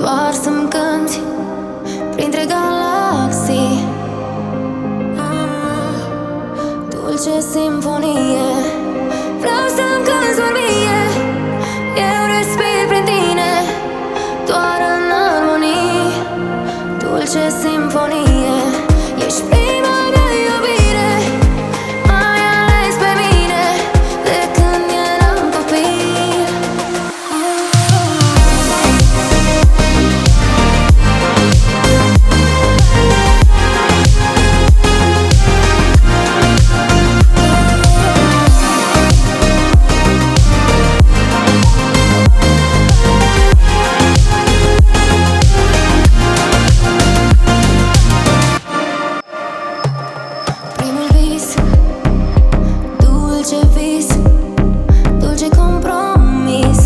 doar să-mi cânti printre galaxii. Dulce simfonie, vreau să-mi cânti doar mie. Eu respir prin tine, doar în armonii. Dulce simfonie, ești prima mea iubire. M-ai ales pe mine de când eram copil. Primul vis, dulce vis, dulce compromis.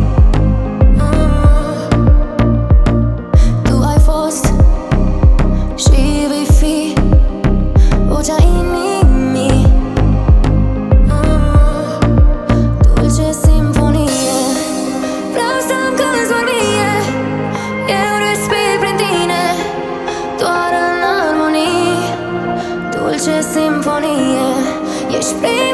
Tu ai fost și vei fi vocea inimii. Dulce simfonie, vreau să-mi cânti doar mie. Eu respir prin tine, doar în armonii. Dulce simfonie, ești prima